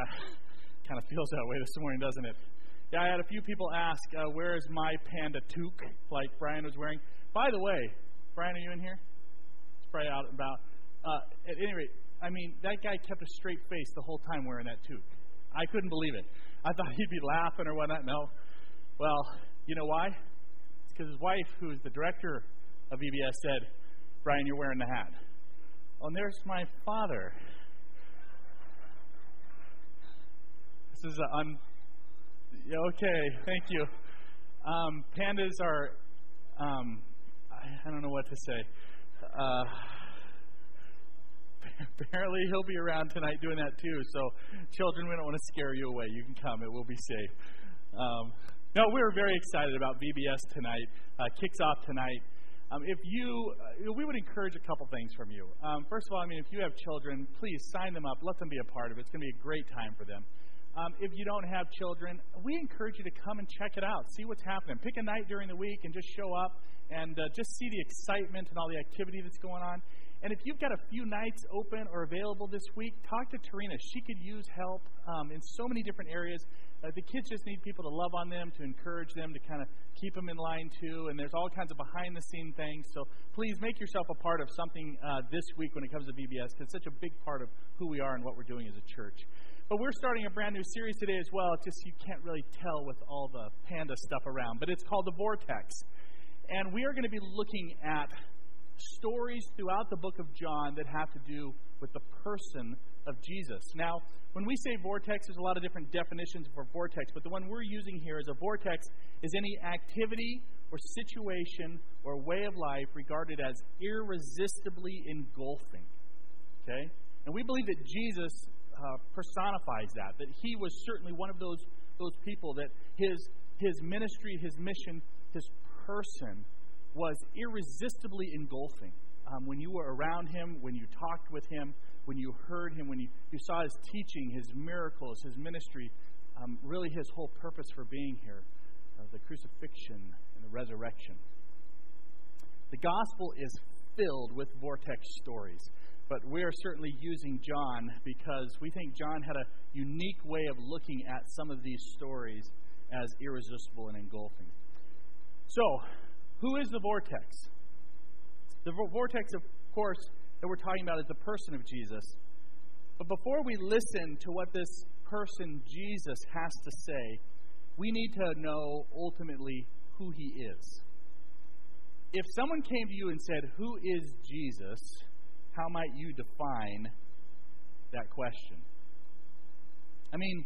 Kind of feels that way this morning, doesn't it? Yeah, I had a few people ask, where is my panda toque, like Brian was wearing. By the way, Brian, are you in here? It's probably out and about. At any rate, I mean, that guy kept a straight face the whole time wearing that toque. I couldn't believe it. I thought he'd be laughing or whatnot. No. Well, you know why? It's because his wife, who is the director of VBS, said, Brian, you're wearing the hat. Oh, and there's my father. This is okay, thank you. Pandas are, I don't know what to say. Apparently he'll be around tonight doing that too. So children, we don't want to scare you away. You can come. It will be safe. No, we're very excited about VBS tonight. Kicks off tonight. We would encourage a couple things from you. First of all, I mean, if you have children, please sign them up. Let them be a part of it. It's going to be a great time for them. If you don't have children, we encourage you to come and check it out. See what's happening. Pick a night during the week and just show up and just see the excitement and all the activity that's going on. And if you've got a few nights open or available this week, talk to Tarina. She could use help in so many different areas. The kids just need people to love on them, to encourage them, to kind of keep them in line too. And there's all kinds of behind-the-scene things. So please make yourself a part of something this week when it comes to VBS, because it's such a big part of who we are and what we're doing as a church. But we're starting a brand new series today as well. It's just you can't really tell with all the panda stuff around. But it's called The Vortex. And we are going to be looking at stories throughout the book of John that have to do with the person of Jesus. Now, when we say vortex, there's a lot of different definitions for vortex, but the one we're using here is a vortex is any activity or situation or way of life regarded as irresistibly engulfing. Okay? And we believe that Jesus personifies that he was certainly one of those people, that his ministry, his mission, his person was irresistibly engulfing. When you were around him, when you talked with him, when you heard him, when you saw his teaching, his miracles, his ministry, really his whole purpose for being here, the crucifixion and the resurrection. The gospel is filled with vortex stories, but we are certainly using John because we think John had a unique way of looking at some of these stories as irresistible and engulfing. So, who is the vortex? The vortex, of course, that we're talking about is the person of Jesus. But before we listen to what this person, Jesus, has to say, we need to know ultimately who he is. If someone came to you and said, "Who is Jesus?" how might you define that question? I mean,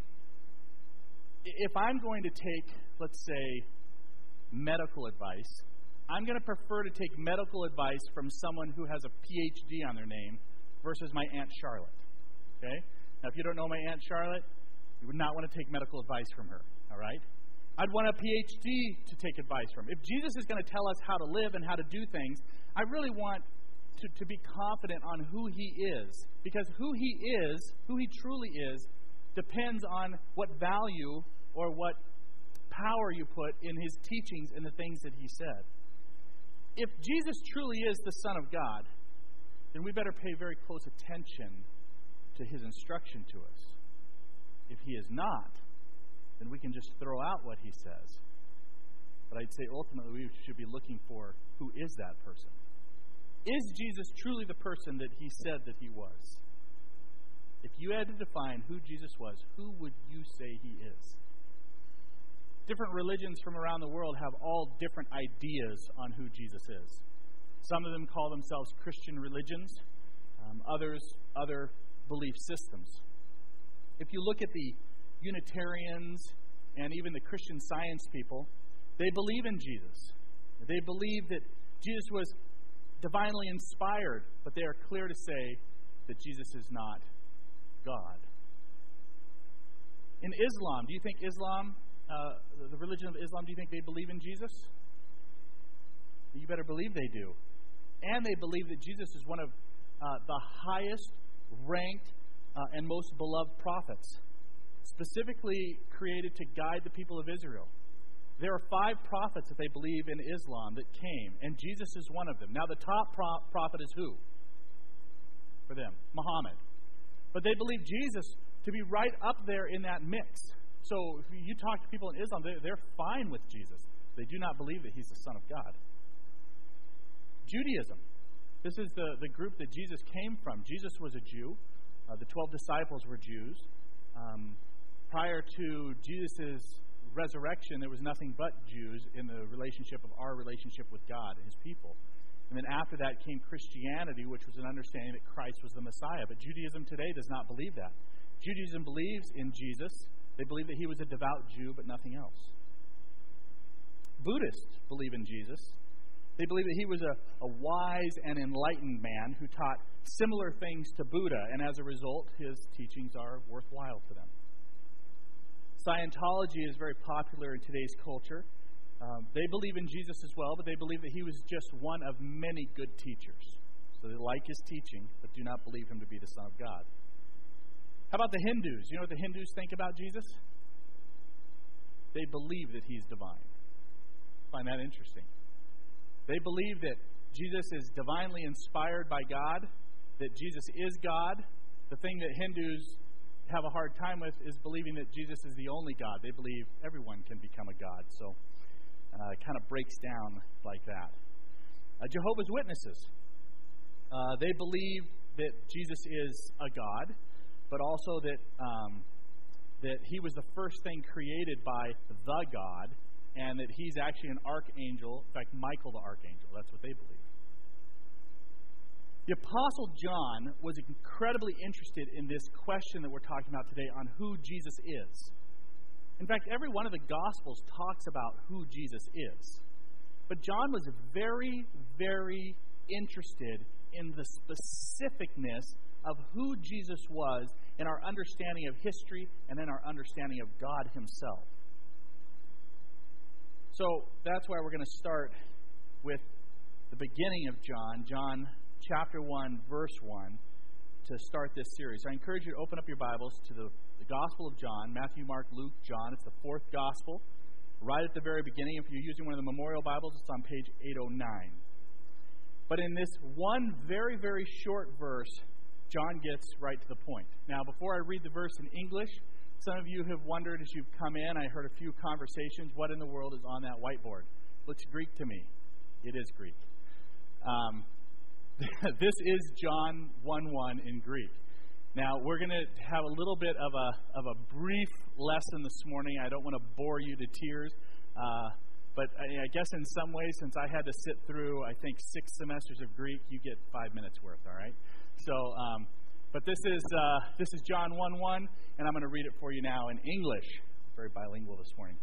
if I'm going to take, let's say, medical advice, I'm going to prefer to take medical advice from someone who has a PhD on their name versus my Aunt Charlotte. Okay? Now, if you don't know my Aunt Charlotte, you would not want to take medical advice from her. All right? I'd want a PhD to take advice from. If Jesus is going to tell us how to live and how to do things, I really want to be confident on who he is. Because who he truly is, depends on what value or what power you put in his teachings and the things that he said. If Jesus truly is the Son of God, then we better pay very close attention to his instruction to us. If he is not, then we can just throw out what he says. But I'd say ultimately we should be looking for who is that person. Is Jesus truly the person that he said that he was? If you had to define who Jesus was, who would you say he is? Different religions from around the world have all different ideas on who Jesus is. Some of them call themselves Christian religions, others other belief systems. If you look at the Unitarians and even the Christian Science people, they believe in Jesus. They believe that Jesus was divinely inspired, but they are clear to say that Jesus is not God. In Islam, do you think Islam, the religion of Islam, do you think they believe in Jesus? You better believe they do. And they believe that Jesus is one of the highest ranked and most beloved prophets, specifically created to guide the people of Israel. There are 5 prophets that they believe in Islam that came, and Jesus is one of them. Now, the top prophet is who? For them, Muhammad. But they believe Jesus to be right up there in that mix. So if you talk to people in Islam, they're fine with Jesus. They do not believe that he's the Son of God. Judaism. This is the group that Jesus came from. Jesus was a Jew. The 12 disciples were Jews. Prior to Jesus' resurrection, there was nothing but Jews in the relationship of our relationship with God and his people. And then after that came Christianity, which was an understanding that Christ was the Messiah. But Judaism today does not believe that. Judaism believes in Jesus. They believe that he was a devout Jew, but nothing else. Buddhists believe in Jesus. They believe that he was a wise and enlightened man who taught similar things to Buddha, and as a result, his teachings are worthwhile to them. Scientology is very popular in today's culture. They believe in Jesus as well, but they believe that he was just one of many good teachers. So they like his teaching, but do not believe him to be the Son of God. How about the Hindus? You know what the Hindus think about Jesus? They believe that he's divine. I find that interesting. They believe that Jesus is divinely inspired by God, that Jesus is God. The thing that Hindus have a hard time with is believing that Jesus is the only God. They believe everyone can become a God. So it kind of breaks down like that. Jehovah's Witnesses. They believe that Jesus is a God, but also that he was the first thing created by the God, and that he's actually an archangel. In fact, Michael the archangel. That's what they believe. The Apostle John was incredibly interested in this question that we're talking about today on who Jesus is. In fact, every one of the Gospels talks about who Jesus is. But John was very, very interested in the specificness of who Jesus was in our understanding of history and in our understanding of God himself. So that's why we're going to start with the beginning of John chapter 1, verse 1, to start this series. I encourage you to open up your Bibles to the Gospel of John, Matthew, Mark, Luke, John. It's the fourth Gospel, right at the very beginning. If you're using one of the memorial Bibles, it's on page 809. But in this one very, very short verse, John gets right to the point. Now, before I read the verse in English, some of you have wondered as you've come in, I heard a few conversations, what in the world is on that whiteboard? Looks Greek to me. It is Greek. This is John 1:1 in Greek. Now, we're going to have a little bit of a brief lesson this morning. I don't want to bore you to tears, but I guess in some ways, since I had to sit through, I think, 6 semesters of Greek, you get 5 minutes worth, all right? So, but this is John 1:1, and I'm going to read it for you now in English. Very bilingual this morning.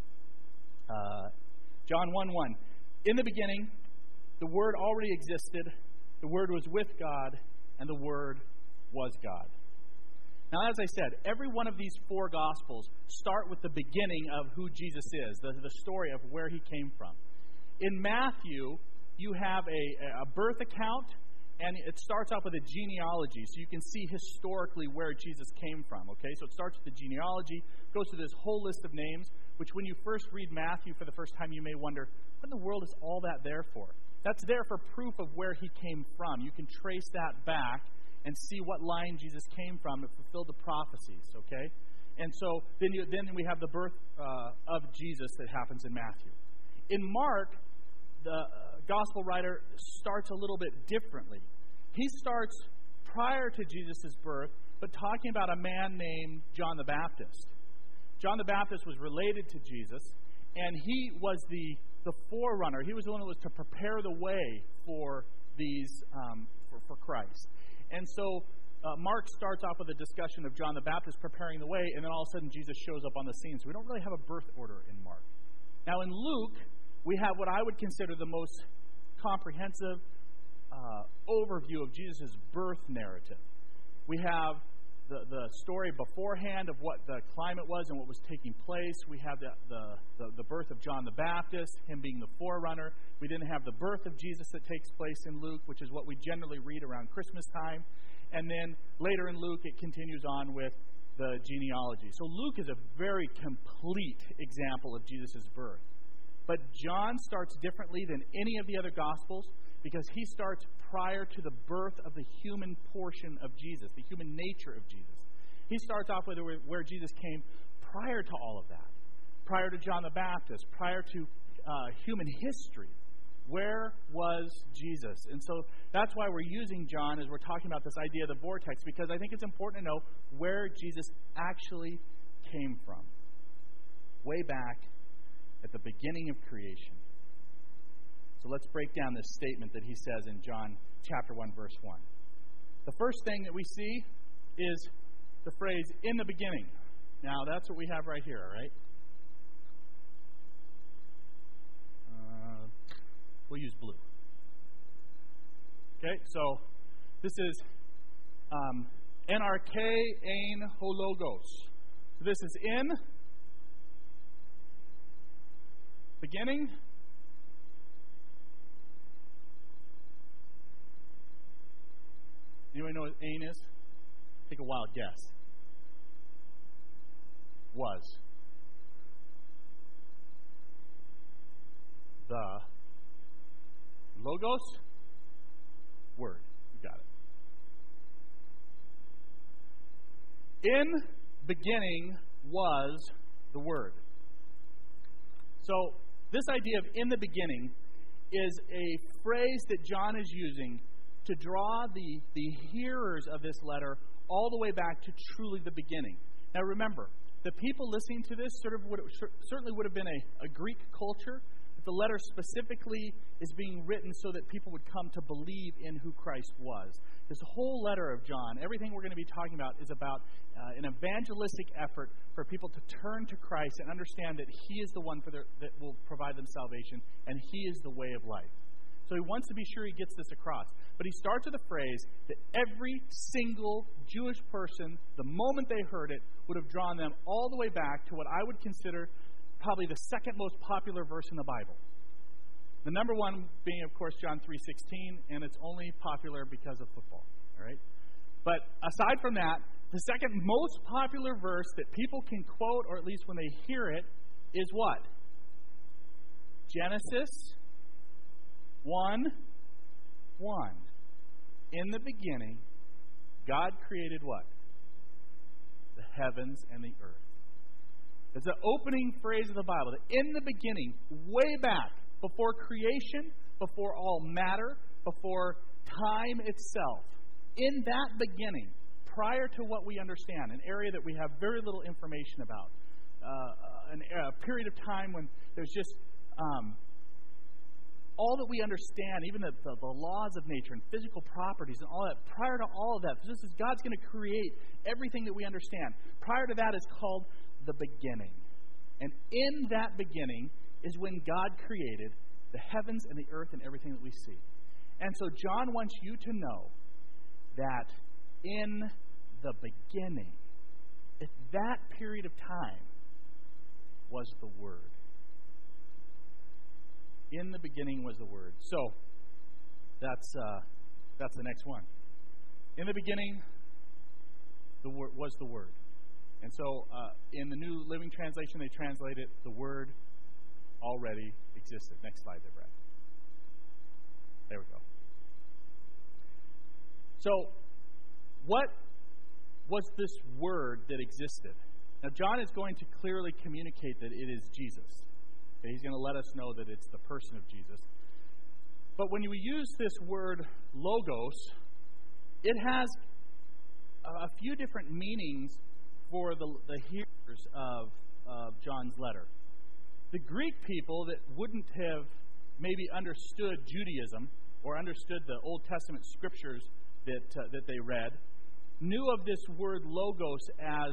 John 1:1. In the beginning, the Word already existed. The Word was with God, and the Word was God. Now, as I said, every one of these 4 Gospels start with the beginning of who Jesus is, the story of where he came from. In Matthew, you have a birth account, and it starts off with a genealogy, so you can see historically where Jesus came from. Okay, so it starts with the genealogy, goes through this whole list of names, which when you first read Matthew for the first time, you may wonder, what in the world is all that there for? That's there for proof of where he came from. You can trace that back and see what line Jesus came from. It fulfilled the prophecies, okay? And so then we have the birth of Jesus that happens in Matthew. In Mark, the gospel writer starts a little bit differently. He starts prior to Jesus' birth, but talking about a man named John the Baptist. John the Baptist was related to Jesus, and he was the forerunner. He was the one that was to prepare the way for these for Christ. And so Mark starts off with a discussion of John the Baptist preparing the way, and then all of a sudden Jesus shows up on the scene. So we don't really have a birth order in Mark. Now in Luke, we have what I would consider the most comprehensive overview of Jesus' birth narrative. We have the story beforehand of what the climate was and what was taking place. We have the birth of John the Baptist, him being the forerunner. We then have the birth of Jesus that takes place in Luke, which is what we generally read around Christmas time. And then later in Luke, it continues on with the genealogy. So Luke is a very complete example of Jesus' birth. But John starts differently than any of the other Gospels because he starts prior to the birth of the human portion of Jesus, the human nature of Jesus. He starts off with where Jesus came prior to all of that, prior to John the Baptist, prior to human history. Where was Jesus? And so that's why we're using John as we're talking about this idea of the vortex, because I think it's important to know where Jesus actually came from. Way back at the beginning of creation. So let's break down this statement that he says in John chapter 1, verse 1. The first thing that we see is the phrase, in the beginning. Now, that's what we have right here, all right? We'll use blue. Okay, so this is NRK ein hologos. So this is in beginning. Anybody know what ain is? Take a wild guess. Was. The Logos, Word. You got it. In beginning was the Word. So, this idea of in the beginning is a phrase that John is using to draw the hearers of this letter all the way back to truly the beginning. Now remember, the people listening to this certainly would have been a Greek culture. The letter specifically is being written so that people would come to believe in who Christ was. This whole letter of John, everything we're going to be talking about is about an evangelistic effort for people to turn to Christ and understand that He is the one that will provide them salvation, and He is the way of life. So he wants to be sure he gets this across. But he starts with a phrase that every single Jewish person, the moment they heard it, would have drawn them all the way back to what I would consider probably the second most popular verse in the Bible. The number one being, of course, John 3:16, and it's only popular because of football. All right? But aside from that, the second most popular verse that people can quote, or at least when they hear it, is what? Genesis 1:1. In the beginning, God created what? The heavens and the earth. It's the opening phrase of the Bible. That in the beginning, way back, before creation, before all matter, before time itself, in that beginning, prior to what we understand, an area that we have very little information about, a period of time when there's just all that we understand, even the laws of nature and physical properties and all that, prior to all of that, this is God's going to create everything that we understand. Prior to that is called the beginning. And in that beginning is when God created the heavens and the earth and everything that we see. And so John wants you to know that in the beginning, at that period of time, was the Word. In the beginning was the Word. So, that's the next one. In the beginning, the Word was the Word. And so, in the New Living Translation, they translate it, the Word already existed. Next slide there, Brad. There we go. So, what was this Word that existed? Now, John is going to clearly communicate that it is Jesus. Okay, he's going to let us know that it's the person of Jesus. But when we use this word logos, it has a few different meanings for the hearers of John's letter. The Greek people that wouldn't have maybe understood Judaism or understood the Old Testament scriptures that they read knew of this word logos as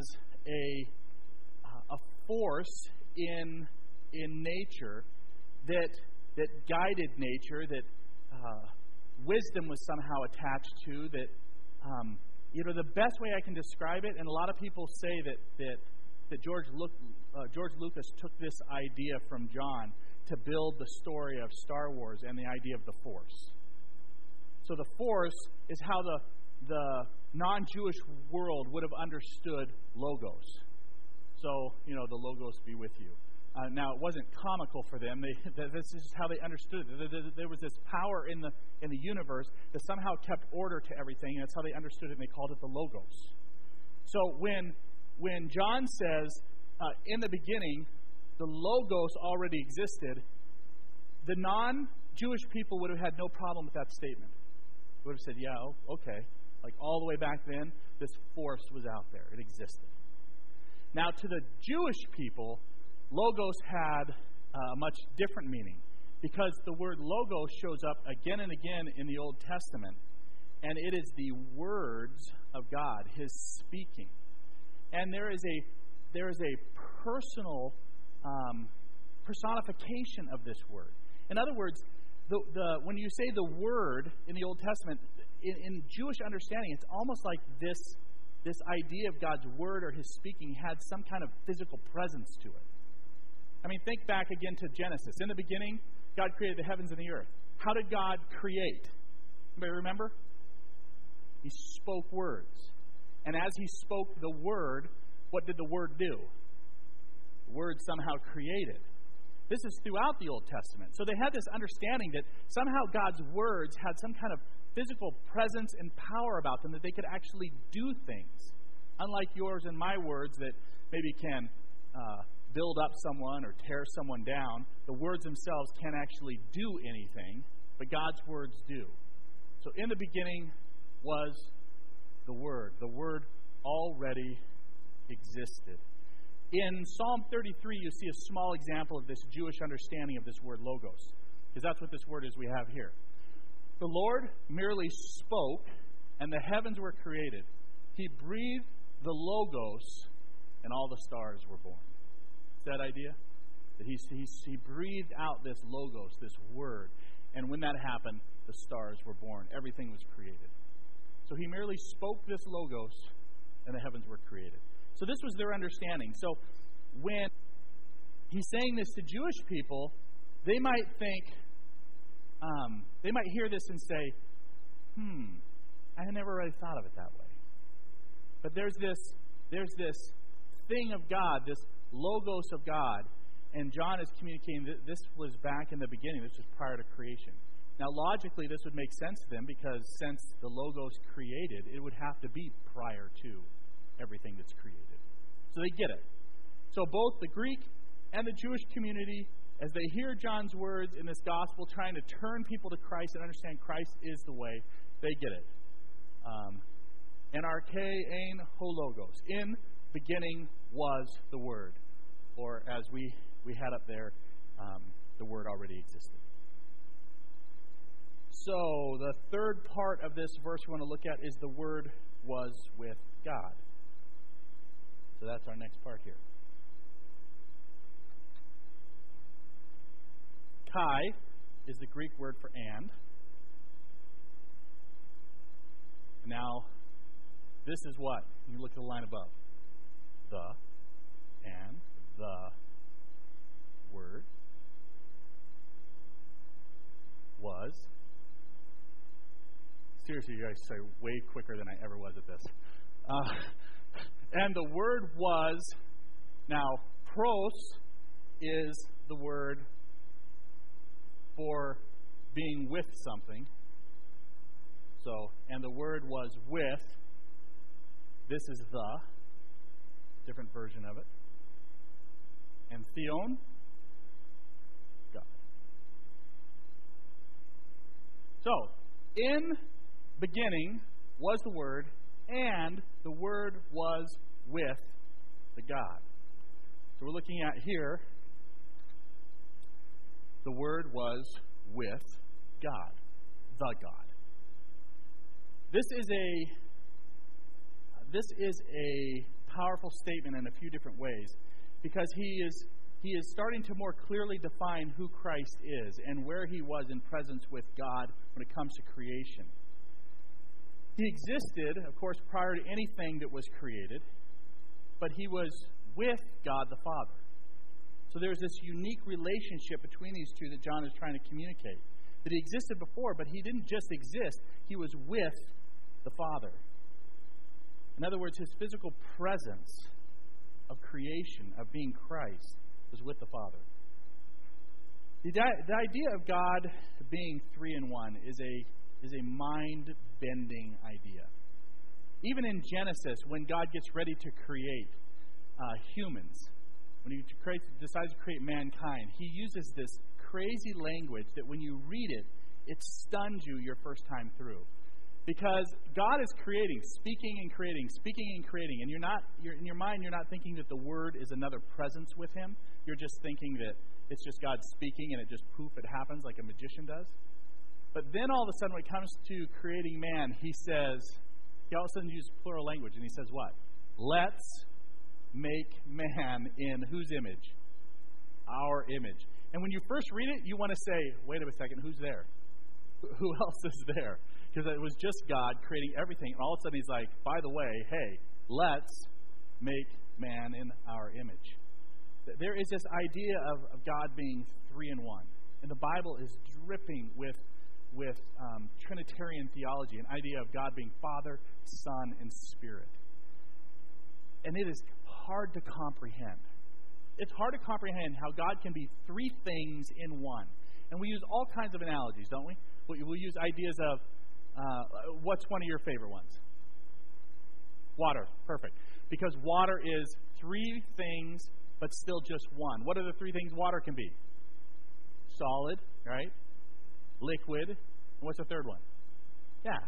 a force in nature that guided nature, that wisdom was somehow attached to, that the best way I can describe it, and a lot of people say that George Lucas took this idea from John to build the story of Star Wars and the idea of the Force. So the Force is how the non-Jewish world would have understood logos. So, the logos be with you. Now, it wasn't comical for them. This is how they understood it. There was this power in the universe that somehow kept order to everything, and that's how they understood it, and they called it the Logos. So when John says, in the beginning, the Logos already existed, the non-Jewish people would have had no problem with that statement. They would have said, yeah, okay. Like all the way back then, this force was out there. It existed. Now, to the Jewish people, Logos had a much different meaning, because the word Logos shows up again and again in the Old Testament, and it is the words of God, His speaking. And there is a personal personification of this word. In other words, when you say the word in the Old Testament, in Jewish understanding, it's almost like this idea of God's word or His speaking had some kind of physical presence to it. I mean, think back again to Genesis. In the beginning, God created the heavens and the earth. How did God create? Anybody remember? He spoke words. And as He spoke the word, what did the word do? The word somehow created. This is throughout the Old Testament. So they had this understanding that somehow God's words had some kind of physical presence and power about them, that they could actually do things. Unlike yours and my words that maybe can build up someone or tear someone down, the words themselves can't actually do anything, but God's words do. So in the beginning was the Word. The Word already existed. In Psalm 33, you see a small example of this Jewish understanding of this word Logos, because that's what this word is we have here. The Lord merely spoke, and the heavens were created. He breathed the Logos, and all the stars were born. Is that idea? That he breathed out this Logos, this word, and when that happened, the stars were born. Everything was created. So He merely spoke this Logos, and the heavens were created. So this was their understanding. So when He's saying this to Jewish people, they might think, they might hear this and say, I had never really thought of it that way. But there's this thing of God, this Logos of God, and John is communicating that this was back in the beginning. This was prior to creation. Now, logically, this would make sense to them, because since the Logos created, it would have to be prior to everything that's created. So they get it. So both the Greek and the Jewish community, as they hear John's words in this gospel, trying to turn people to Christ and understand Christ is the way, they get it. Enarche ein ho Logos. In beginning was the Word. Or as we had up there, the Word already existed. So the third part of this verse we want to look at is the Word was with God. So that's our next part here. Kai is the Greek word for and. Now, this is what? You look at the line above. The and the Word was. Seriously, you guys say way quicker than I ever was at this. And the Word was. Now, pros is the word for being with something. So, and the Word was with. This is the. Different version of it. And theon, God. So, in beginning was the Word, and the Word was with the God. So we're looking at here, the Word was with God, the God. This is a powerful statement in a few different ways, because he is starting to more clearly define who Christ is and where He was in presence with God when it comes to creation. He existed, of course, prior to anything that was created, but He was with God the Father. So there's this unique relationship between these two that John is trying to communicate. That He existed before, but He didn't just exist. He was with the Father. In other words, His physical presence of creation, of being Christ, was with the Father. The idea of God being three in one is a mind-bending idea. Even in Genesis, when God gets ready to create humans, when he decides to create mankind, he uses this crazy language that when you read it, it stuns you your first time through. Because God is creating, speaking and creating, and you're in your mind, you're not thinking that the Word is another presence with him. You're just thinking that it's just God speaking and it just poof, it happens like a magician does. But then all of a sudden, when it comes to creating man, he all of a sudden uses plural language, and he says what? Let's make man in whose image? Our image. And when you first read it, you want to say, wait a second, who's there? Who else is there? Because it was just God creating everything, and all of a sudden he's like, by the way, hey, let's make man in our image. There is this idea of God being 3 in 1. And the Bible is dripping with Trinitarian theology, an idea of God being Father, Son, and Spirit. And it is hard to comprehend. It's hard to comprehend how God can be 3 things in one. And we use all kinds of analogies, don't we? We'll use ideas of, what's one of your favorite ones? Water. Perfect. Because water is 3 things, but still just one. What are the 3 things water can be? Solid, right? Liquid. And what's the third one? Gas.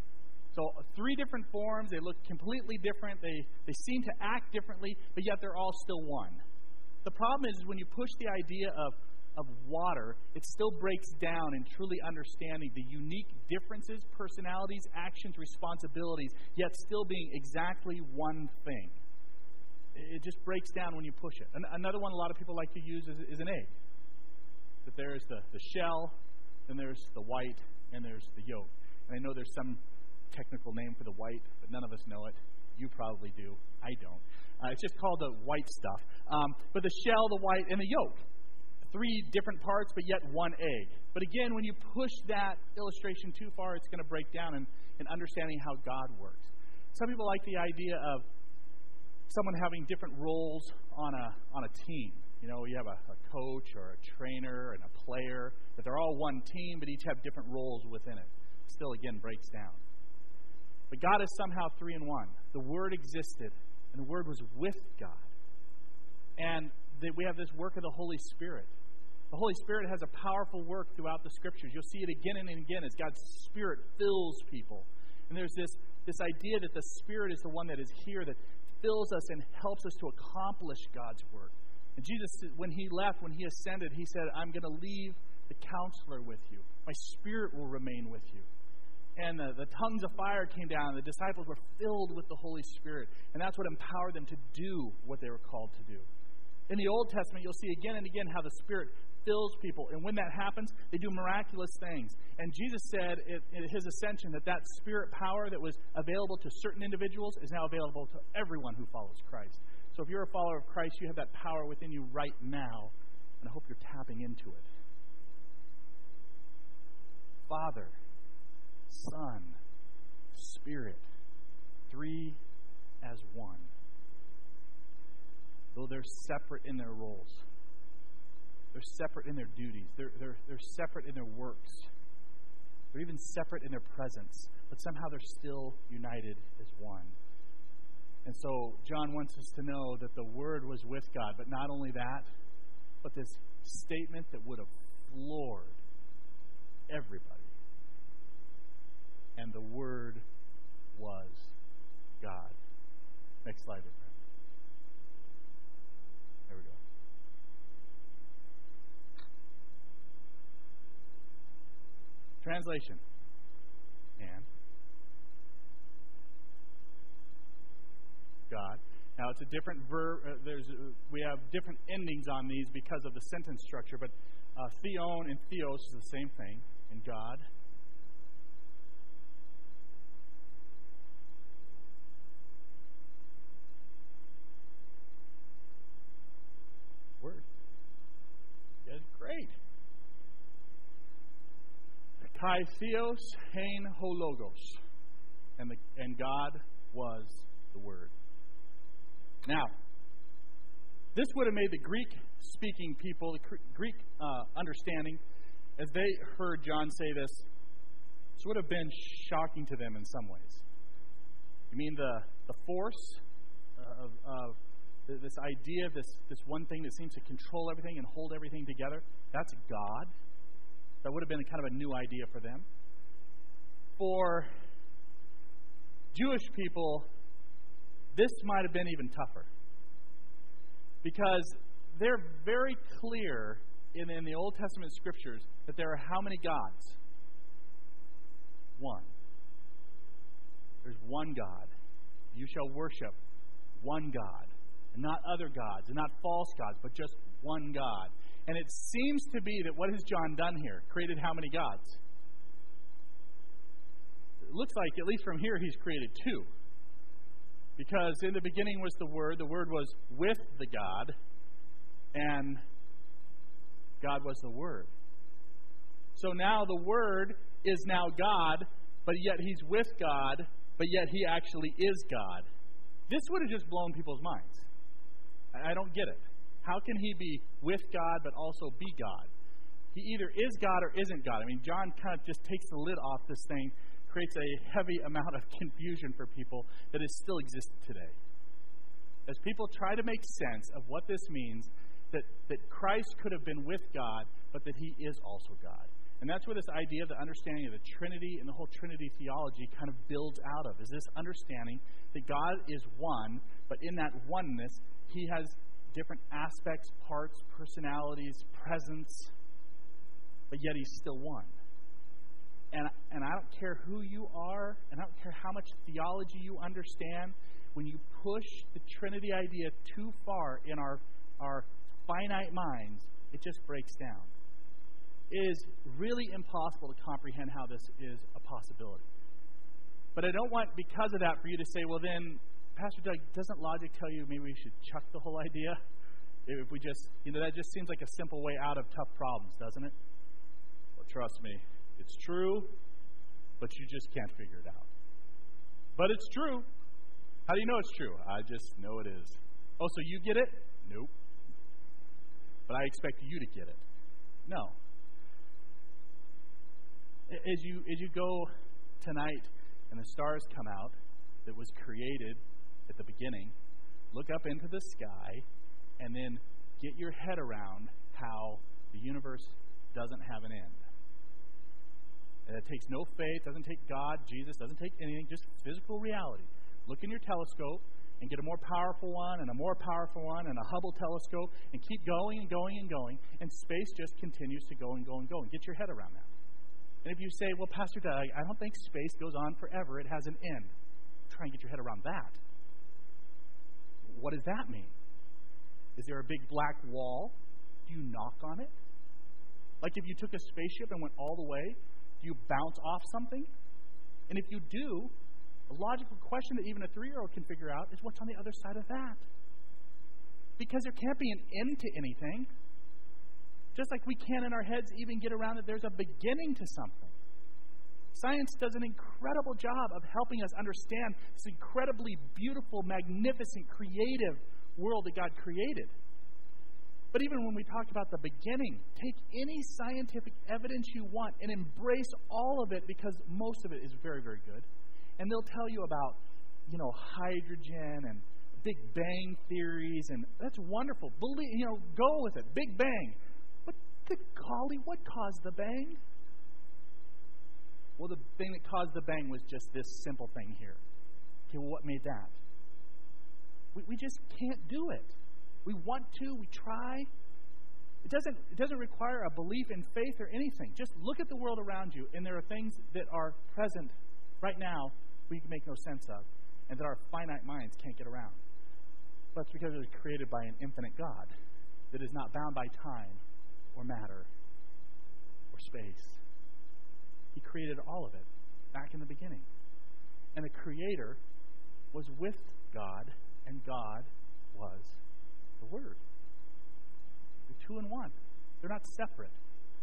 So 3 different forms. They look completely different. They seem to act differently, but yet they're all still one. The problem is when you push the idea of water, it still breaks down in truly understanding the unique differences, personalities, actions, responsibilities, yet still being exactly one thing. It just breaks down when you push it. Another one a lot of people like to use is an egg. That there's the shell, then there's the white, and there's the yolk. And I know there's some technical name for the white, but none of us know it. You probably do. I don't. It's just called the white stuff. But the shell, the white, and the yolk. 3 different parts, but yet one egg. But again, when you push that illustration too far, it's going to break down in understanding how God works. Some people like the idea of someone having different roles on a team. You know, you have a coach or a trainer and a player, that they're all one team, but each have different roles within it. Still, again, breaks down. But God is somehow 3 in 1. The Word existed, and the Word was with God. And we have this work of the Holy Spirit. The Holy Spirit has a powerful work throughout the Scriptures. You'll see it again and again as God's Spirit fills people. And there's this idea that the Spirit is the one that is here, that fills us and helps us to accomplish God's work. And Jesus, when He left, when He ascended, He said, I'm going to leave the Counselor with you. My Spirit will remain with you. And the tongues of fire came down, and the disciples were filled with the Holy Spirit. And that's what empowered them to do what they were called to do. In the Old Testament, you'll see again and again how the Spirit fills people. And when that happens, they do miraculous things. And Jesus said in His ascension that Spirit power that was available to certain individuals is now available to everyone who follows Christ. So if you're a follower of Christ, you have that power within you right now. And I hope you're tapping into it. Father, Son, Spirit, 3 as one. Though they're separate in their roles. They're separate in their duties. They're separate in their works. They're even separate in their presence. But somehow they're still united as one. And so John wants us to know that the Word was with God. But not only that, but this statement that would have floored everybody. And the Word was God. Next slide, friend. There we go. Translation. And God. Now it's a different verb. We have different endings on these because of the sentence structure, but theon and theos is the same thing. And God. Word. That's great. Kai theos hein ho logos. And God was the Word. Now, this would have made the Greek-speaking people, the Greek understanding, as they heard John say this would have been shocking to them in some ways. You mean the force of this idea, this one thing that seems to control everything and hold everything together? That's God. That would have been kind of a new idea for them. For Jewish people, this might have been even tougher. Because they're very clear in the Old Testament scriptures that there are how many gods? One. There's one God. You shall worship one God, and not other gods, and not false gods, but just one God. And it seems to be that what has John done here? Created how many gods? It looks like, at least from here, he's created two. Because in the beginning was the Word was with the God, and God was the Word. So now the Word is now God, but yet he's with God, but yet he actually is God. This would have just blown people's minds. I don't get it. How can he be with God but also be God? He either is God or isn't God. I mean, John kind of just takes the lid off this thing, creates a heavy amount of confusion for people that is still existent today. As people try to make sense of what this means, that Christ could have been with God, but that he is also God. And that's where this idea of the understanding of the Trinity and the whole Trinity theology kind of builds out of, is this understanding that God is one, but in that oneness, he has different aspects, parts, personalities, presence, but yet he's still one. And I don't care who you are, and I don't care how much theology you understand, when you push the Trinity idea too far in our finite minds, it just breaks down. It is really impossible to comprehend how this is a possibility. But I don't want, because of that, for you to say, well then, Pastor Doug, doesn't logic tell you maybe we should chuck the whole idea? If we just, that just seems like a simple way out of tough problems, doesn't it? Well, trust me, it's true, but you just can't figure it out. But it's true. How do you know it's true? I just know it is. Oh, so you get it? Nope. But I expect you to get it. No. As you go tonight and the stars come out that was created at the beginning, look up into the sky and then get your head around how the universe doesn't have an end. And it takes no faith, doesn't take God, Jesus, doesn't take anything, just physical reality. Look in your telescope and get a more powerful one and a more powerful one and a Hubble telescope and keep going and going and going, and space just continues to go and go and go. And get your head around that. And if you say, well, Pastor Doug, I don't think space goes on forever, it has an end. Try and get your head around that. What does that mean? Is there a big black wall? Do you knock on it? Like if you took a spaceship and went all the way, do you bounce off something? And if you do, a logical question that even a 3-year-old can figure out is what's on the other side of that? Because there can't be an end to anything. Just like we can in our heads even get around that there's a beginning to something. Science does an incredible job of helping us understand this incredibly beautiful, magnificent, creative world that God created. But even when we talk about the beginning, take any scientific evidence you want and embrace all of it, because most of it is very, very good. And they'll tell you about, hydrogen and Big Bang theories, and that's wonderful. Go with it. Big Bang. But good golly, what caused the bang? Well, the thing that caused the bang was just this simple thing here. Okay, well, what made that? We just can't do it. We want to, we try. It doesn't require a belief in faith or anything. Just look at the world around you, and there are things that are present right now we can make no sense of, and that our finite minds can't get around. But it's because it was created by an infinite God that is not bound by time or matter or space. He created all of it back in the beginning. And the Creator was with God, and God was the Word. They're two in one. They're not separate.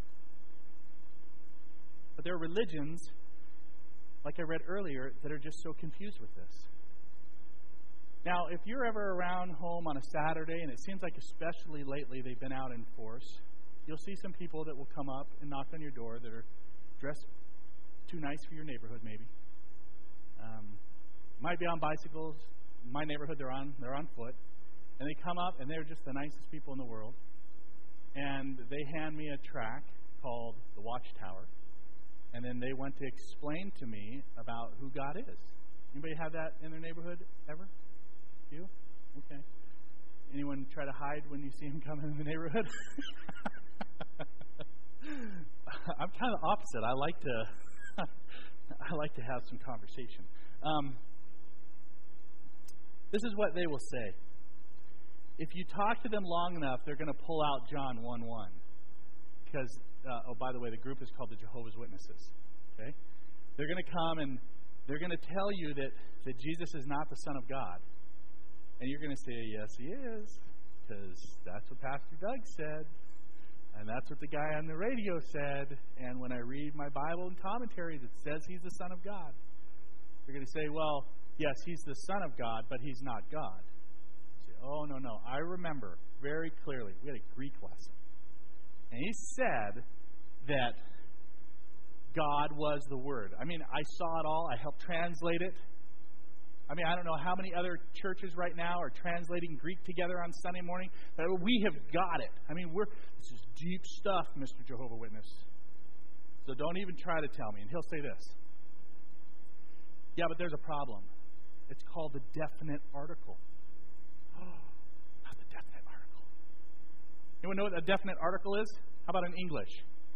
But there are religions, like I read earlier, that are just so confused with this. Now, if you're ever around home on a Saturday, and it seems like especially lately they've been out in force, you'll see some people that will come up and knock on your door that are dressed too nice for your neighborhood, maybe. might be on bicycles. In my neighborhood, they're on foot. And they come up, and they're just the nicest people in the world. And they hand me a tract called The Watchtower. And then they want to explain to me about who God is. Anybody have that in their neighborhood ever? You? Okay. Anyone try to hide when you see him coming in the neighborhood? I'm kind of opposite. I like to have some conversation. This is what they will say. If you talk to them long enough, they're going to pull out John 1:1. Because, by the way, the group is called the Jehovah's Witnesses. Okay? They're going to come and they're going to tell you that Jesus is not the Son of God. And you're going to say, yes, he is. Because that's what Pastor Doug said. And that's what the guy on the radio said. And when I read my Bible and commentaries, it says he's the Son of God. You're going to say, well, yes, he's the Son of God, but he's not God. You say, oh, no. I remember very clearly. We had a Greek lesson. And he said that God was the Word. I mean, I saw it all. I helped translate it. I mean, I don't know how many other churches right now are translating Greek together on Sunday morning, but we have got it. I mean, this is deep stuff, Mr. Jehovah's Witness. So don't even try to tell me. And he'll say this. Yeah, but there's a problem. It's called the definite article. Oh, not the definite article. Anyone know what a definite article is? How about in English?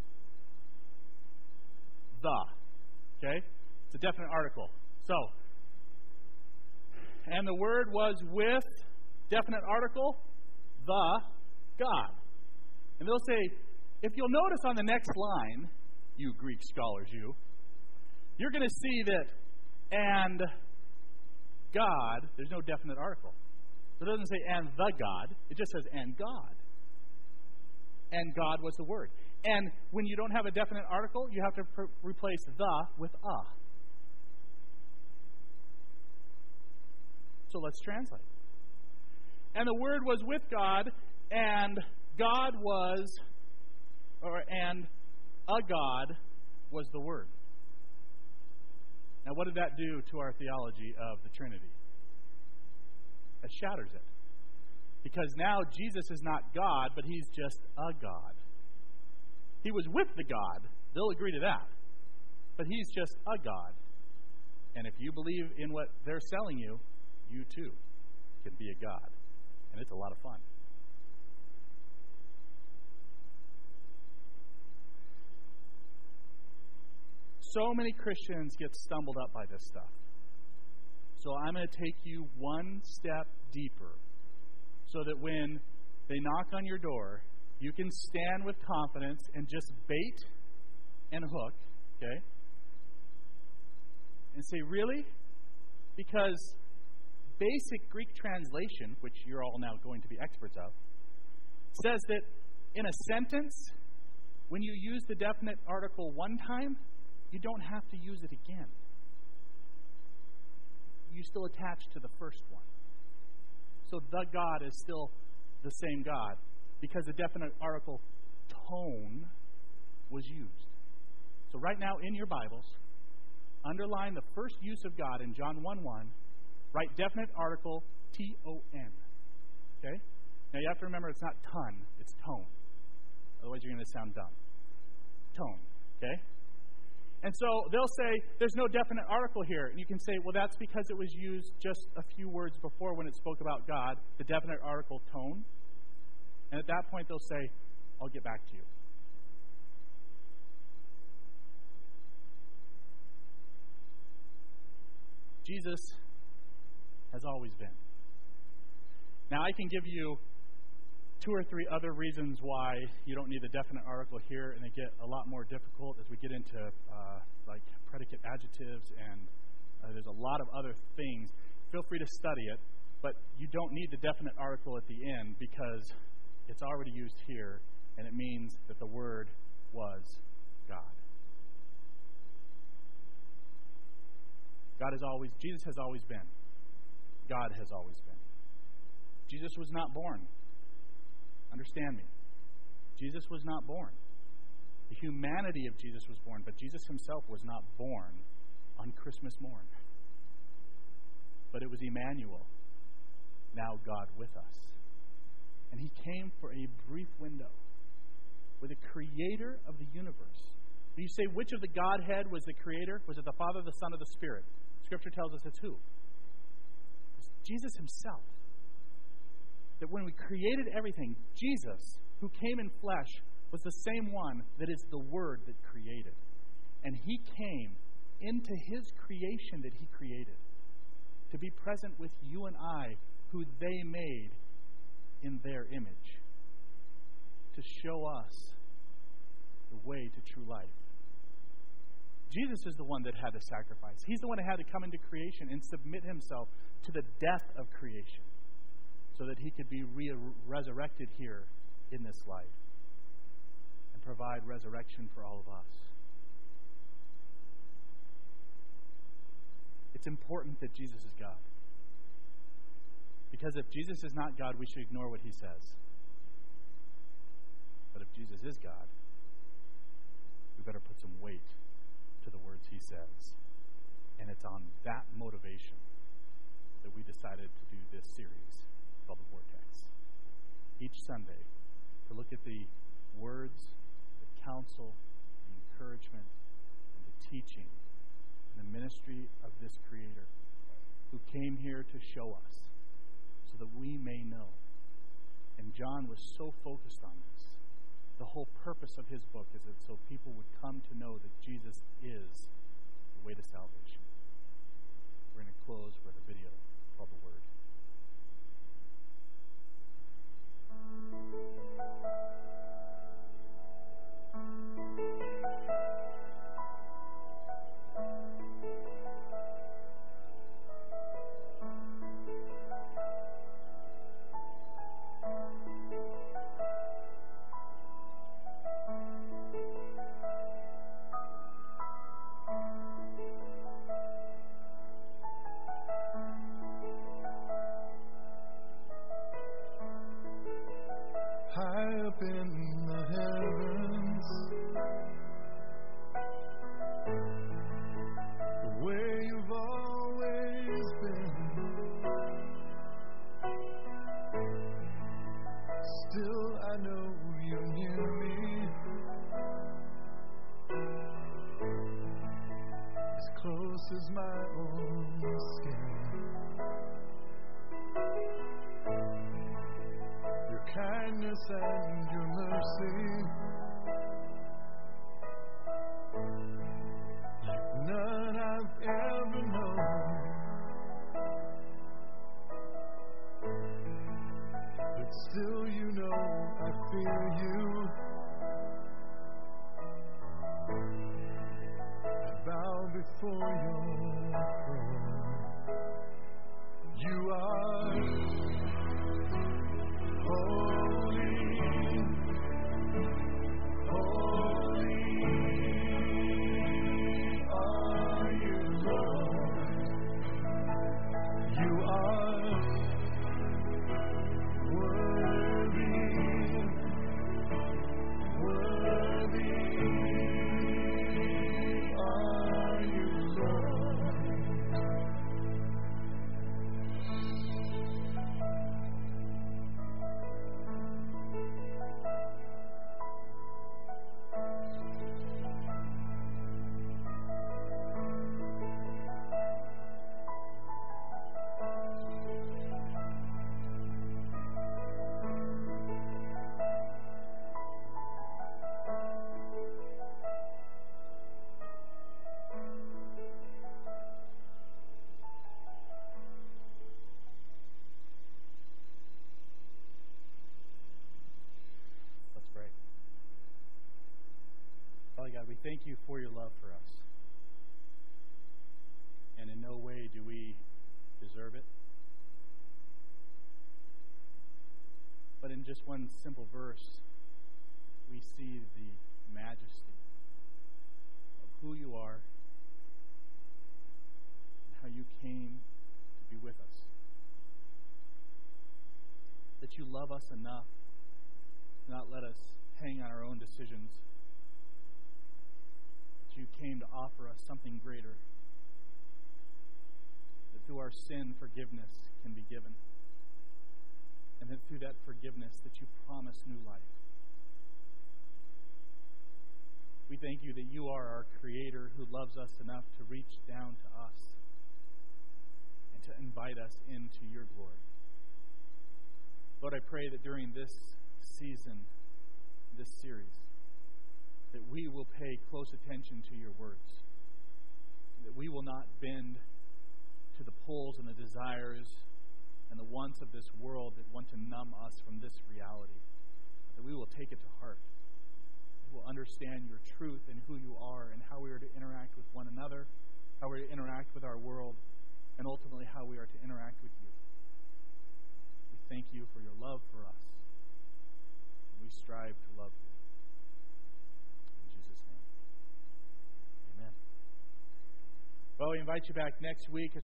The. Okay? It's a definite article. So, and the Word was with, definite article, the God. And they'll say, if you'll notice on the next line, you Greek scholars, you're going to see that, and God, there's no definite article. So it doesn't say, and the God. It just says, and God. And God was the Word. And when you don't have a definite article, you have to replace the with a. So let's translate. And the Word was with God, and God was, and a God was the Word. Now, what did that do to our theology of the Trinity? It shatters it. Because now Jesus is not God, but he's just a God. He was with the God. They'll agree to that. But he's just a God. And if you believe in what they're selling you, you too can be a God. And it's a lot of fun. So many Christians get stumbled up by this stuff. So I'm going to take you one step deeper so that when they knock on your door, you can stand with confidence and just bait and hook, okay? And say, really? Because basic Greek translation, which you're all now going to be experts of, says that in a sentence, when you use the definite article one time, you don't have to use it again. You still attach to the first one. So the God is still the same God because the definite article tone was used. So right now in your Bibles, underline the first use of God in John 1:1. Write definite article T-O-N. Okay? Now you have to remember it's not ton, it's tone. Otherwise you're going to sound dumb. Tone. Okay? And so they'll say, there's no definite article here. And you can say, well, that's because it was used just a few words before when it spoke about God, the definite article tone. And at that point, they'll say, I'll get back to you. Jesus has always been. Now, I can give you 2 or 3 other reasons why you don't need the definite article here, and they get a lot more difficult as we get into like predicate adjectives, and there's a lot of other things. Feel free to study it, but you don't need the definite article at the end because it's already used here, and it means that the Word was God. Jesus has always been. God has always been. Jesus was not born. Understand me. Jesus was not born. The humanity of Jesus was born, but Jesus himself was not born on Christmas morn. but it was Emmanuel, now God with us. And he came for a brief window where the creator of the universe. You say, which of the Godhead was the creator? Was it the Father, the Son, or the Spirit? Scripture tells us it's who? It's Jesus himself. That when we created everything, Jesus, who came in flesh, was the same one that is the Word that created. And he came into his creation that he created to be present with you and I, who they made in their image, to show us the way to true life. Jesus is the one that had to sacrifice. He's the one that had to come into creation and submit himself to the death of creation so that he could be resurrected here in this life and provide resurrection for all of us. It's important that Jesus is God. Because if Jesus is not God, we should ignore what he says. But if Jesus is God, we better put some weight to the words he says. And it's on that motivation that we decided to do this series called The Vortex. Each Sunday, to look at the words, the counsel, the encouragement, and the teaching, and the ministry of this Creator who came here to show us so that we may know. And John was so focused on this. The whole purpose of his book is that so people would come to know that Jesus is the way to salvation. We're going to close with a video called The Word. High up in the heavens, the way you've always been. Still I know you're near me, as close as my own skin. Kindness and your mercy, like none I've ever known. But still, you know, I fear you. I bow before your throne. You are holy, holy are you, Lord. You are worthy, worthy are you, Lord. Father God, we thank you for your love for us. And in no way do we deserve it. But in just one simple verse, we see the majesty of who you are and how you came to be with us. That you love us enough to not let us hang on our own decisions. You came to offer us something greater, that that through our sin, forgiveness can be given. And that through that forgiveness that you promise new life. We thank you that you are our Creator who loves us enough to reach down to us and to invite us into your glory. Lord, I pray that during this season, this series, that we will pay close attention to your words. That we will not bend to the pulls and the desires and the wants of this world that want to numb us from this reality. That we will take it to heart. That we'll understand your truth and who you are and how we are to interact with one another, how we are to interact with our world, and ultimately how we are to interact with you. We thank you for your love for us. And we strive to love you. In Jesus' name. Amen. Well, we invite you back next week as